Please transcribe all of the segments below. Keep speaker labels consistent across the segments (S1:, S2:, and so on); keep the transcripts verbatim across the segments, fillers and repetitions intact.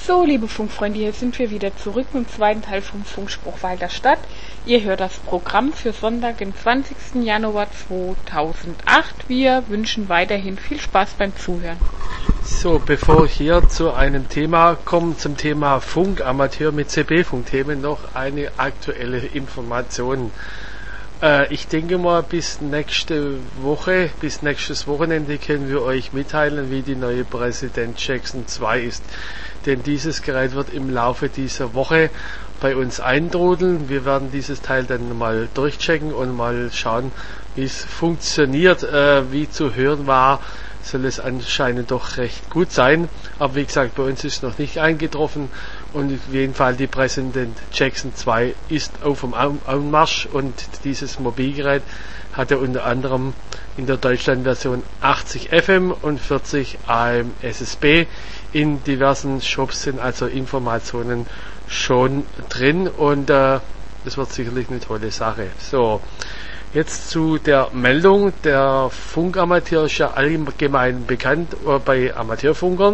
S1: So, liebe Funkfreunde, hier sind wir wieder zurück mit dem zweiten Teil vom Funkspruch Walter Stadt. Ihr hört das Programm für Sonntag, den zwanzigsten Januar zweitausendacht. Wir wünschen weiterhin viel Spaß beim Zuhören.
S2: So, bevor wir hier zu einem Thema kommen, zum Thema Funkamateur mit C B-Funkthemen, noch eine aktuelle Information. Äh, ich denke mal, bis nächste Woche, bis nächstes Wochenende können wir euch mitteilen, wie die neue Präsident Jackson zwei ist. Denn dieses Gerät wird im Laufe dieser Woche bei uns eintrudeln. Wir werden dieses Teil dann mal durchchecken und mal schauen, wie es funktioniert. Äh, wie zu hören war, soll es anscheinend doch recht gut sein. Aber wie gesagt, bei uns ist noch nicht eingetroffen. Und auf jeden Fall die Präsident Jackson zwei ist auf dem Anmarsch. Und dieses Mobilgerät hatte unter anderem in der Deutschland-Version achtzig F M und vierzig A M S S B. In diversen Shops sind also Informationen schon drin und äh, das wird sicherlich eine tolle Sache. So, jetzt zu der Meldung. Der Funkamateur ist ja allgemein bekannt äh, bei Amateurfunkern.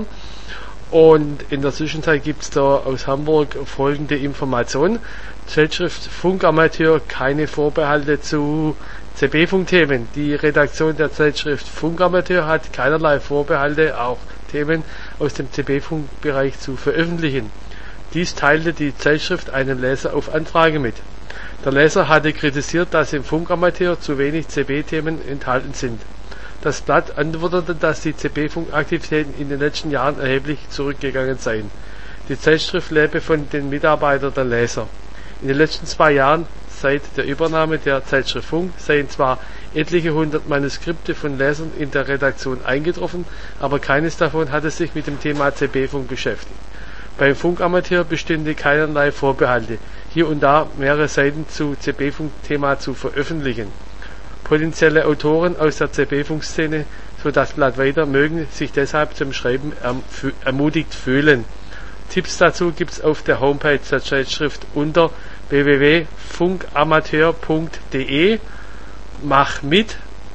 S2: Und in der Zwischenzeit gibt es da aus Hamburg folgende Information. Zeitschrift Funkamateur, keine Vorbehalte zu C B-Funkthemen. Die Redaktion der Zeitschrift Funkamateur hat keinerlei Vorbehalte, auch Themen aus dem C B-Funkbereich zu veröffentlichen. Dies teilte die Zeitschrift einem Leser auf Anfrage mit. Der Leser hatte kritisiert, dass im Funkamateur zu wenig C B-Themen enthalten sind. Das Blatt antwortete, dass die C B-Funkaktivitäten in den letzten Jahren erheblich zurückgegangen seien. Die Zeitschrift lebe von den Mitarbeitern der Leser. In den letzten zwei Jahren, seit der Übernahme der Zeitschrift Funk, seien zwar etliche hundert Manuskripte von Lesern in der Redaktion eingetroffen, aber keines davon hatte sich mit dem Thema C B-Funk beschäftigt. Beim Funkamateur bestünde keinerlei Vorbehalte, hier und da mehrere Seiten zu C B-Funk-Thema zu veröffentlichen. Potenzielle Autoren aus der C B-Funk-Szene, so das Blatt weiter, mögen sich deshalb zum Schreiben erm- ermutigt fühlen. Tipps dazu gibt's auf der Homepage der Zeitschrift unter w w w punkt funkamateur punkt d e mach mit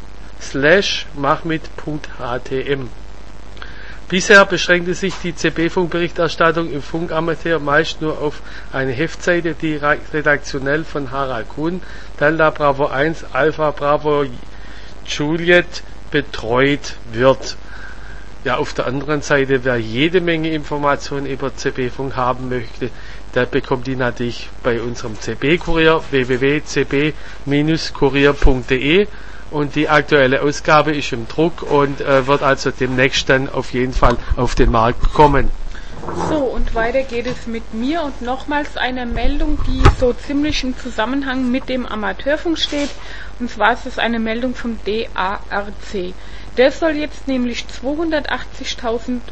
S2: slash machmit punkt h t m. Bisher beschränkte sich die C B-Funk-Berichterstattung im Funkamateur meist nur auf eine Heftseite, die redaktionell von Harald Kuhn, Delta Bravo eins, Alpha Bravo Juliet betreut wird. Ja, auf der anderen Seite, wer jede Menge Informationen über C B-Funk haben möchte, der bekommt die natürlich bei unserem C B-Kurier w w w punkt c b kurier punkt d e und die aktuelle Ausgabe ist im Druck und äh, wird also demnächst dann auf jeden Fall auf den Markt kommen.
S1: So, und weiter geht es mit mir und nochmals einer Meldung, die so ziemlich im Zusammenhang mit dem Amateurfunk steht. Und zwar ist es eine Meldung vom D A R C. Der soll jetzt nämlich zweihundertachtzigtausend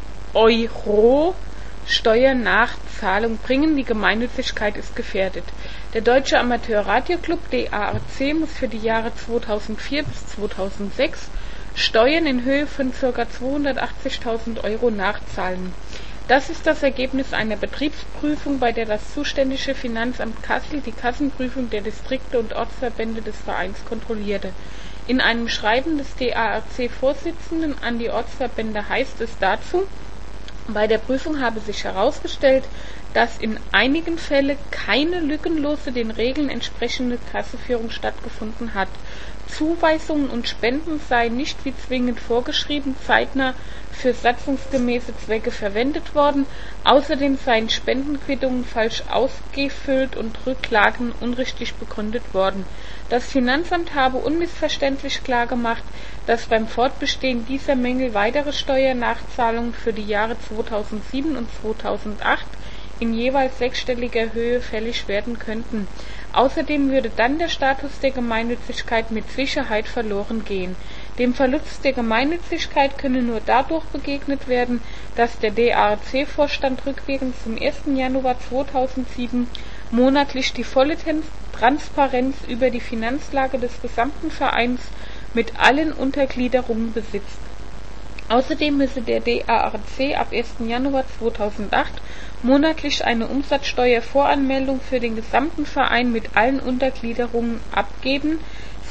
S1: Euro Steuernachzahlung bringen. Die Gemeinnützigkeit ist gefährdet. Der Deutsche Amateur-Radio-Club D A R C muss für die Jahre zweitausendvier bis zweitausendsechs Steuern in Höhe von ca. zweihundertachtzigtausend Euro nachzahlen. Das ist das Ergebnis einer Betriebsprüfung, bei der das zuständige Finanzamt Kassel die Kassenprüfung der Distrikte und Ortsverbände des Vereins kontrollierte. In einem Schreiben des D A R C-Vorsitzenden an die Ortsverbände heißt es dazu: Bei der Prüfung habe sich herausgestellt, dass in einigen Fällen keine lückenlose den Regeln entsprechende Kassenführung stattgefunden hat. Zuweisungen und Spenden seien nicht wie zwingend vorgeschrieben zeitnah für satzungsgemäße Zwecke verwendet worden. Außerdem seien Spendenquittungen falsch ausgefüllt und Rücklagen unrichtig begründet worden. Das Finanzamt habe unmissverständlich klargemacht, dass beim Fortbestehen dieser Mängel weitere Steuernachzahlungen für die Jahre zweitausendsieben und zweitausendacht in jeweils sechsstelliger Höhe fällig werden könnten. Außerdem würde dann der Status der Gemeinnützigkeit mit Sicherheit verloren gehen. Dem Verlust der Gemeinnützigkeit könne nur dadurch begegnet werden, dass der D A R C-Vorstand rückwirkend zum ersten Januar zweitausendsieben monatlich die volle Transparenz über die Finanzlage des gesamten Vereins mit allen Untergliederungen besitzt. Außerdem müsse der D A R C ab ersten Januar zweitausendacht monatlich eine Umsatzsteuervoranmeldung für den gesamten Verein mit allen Untergliederungen abgeben.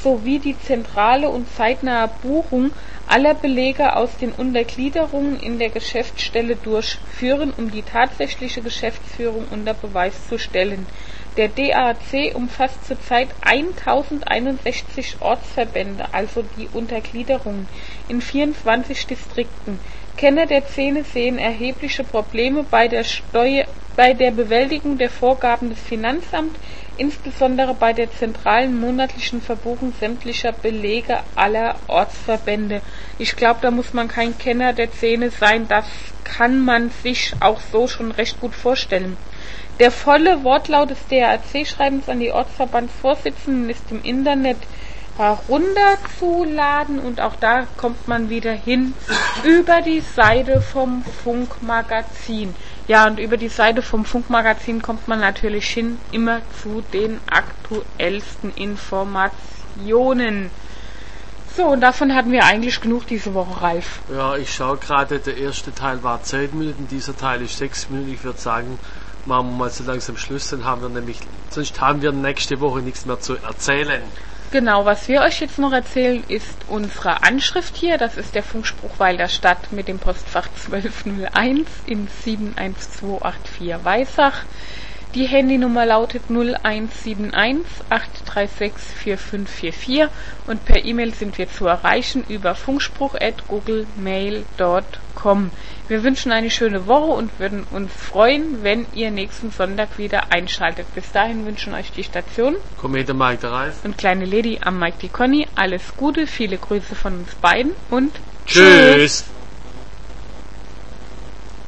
S1: sowie die zentrale und zeitnahe Buchung aller Belege aus den Untergliederungen in der Geschäftsstelle durchführen, um die tatsächliche Geschäftsführung unter Beweis zu stellen. Der D A C umfasst zurzeit eintausendeinundsechzig Ortsverbände, also die Untergliederungen, in vierundzwanzig Distrikten. Kenner der Szene sehen erhebliche Probleme bei der, Steuer, bei der Bewältigung der Vorgaben des Finanzamts, insbesondere bei der zentralen monatlichen Verbuchung sämtlicher Belege aller Ortsverbände. Ich glaube, da muss man kein Kenner der Szene sein, das kann man sich auch so schon recht gut vorstellen. Der volle Wortlaut des D A C-Schreibens an die Ortsverbandsvorsitzenden ist im Internet herunterzuladen und auch da kommt man wieder hin über die Seite vom Funkmagazin. Ja, und über die Seite vom Funkmagazin kommt man natürlich hin immer zu den aktuellsten Informationen. So, und davon hatten wir eigentlich genug diese Woche, Ralf.
S2: Ja, ich schaue gerade, der erste Teil war zehn Minuten, dieser Teil ist sechs Minuten. Ich würde sagen, machen wir mal so langsam Schluss, dann haben wir nämlich, sonst haben wir nächste Woche nichts mehr zu erzählen.
S1: Genau, was wir euch jetzt noch erzählen, ist unsere Anschrift hier. Das ist der Funkspruch Weil Stadt mit dem Postfach zwölf null eins in sieben eins zwei acht vier Weissach. Die Handynummer lautet null eins sieben eins acht drei sechs vier fünf vier vier und per E-Mail sind wir zu erreichen über funkspruch at googlemail dot com. Wir wünschen eine schöne Woche und würden uns freuen, wenn ihr nächsten Sonntag wieder einschaltet. Bis dahin wünschen euch die Station
S2: Komet Mike der Ralf
S1: und kleine Lady am Mike die Conny alles Gute, viele Grüße von uns beiden und
S2: tschüss!